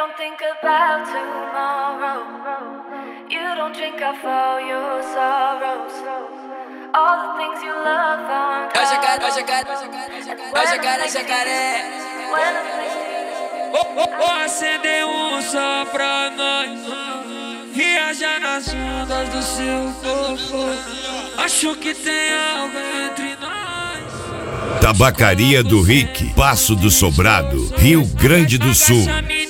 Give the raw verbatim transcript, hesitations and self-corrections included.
don't think about tomorrow. You don't drink off all your sorrows. All the things you love on top. Ó jacaré, ó jacaré, ó jacaré, jacaré. Vou acender um só pra nós, viajar nas ondas do seu corpo. Acho que tem algo entre nós. Tabacaria do Rick, Passo do Sobrado, Rio Grande do Sul.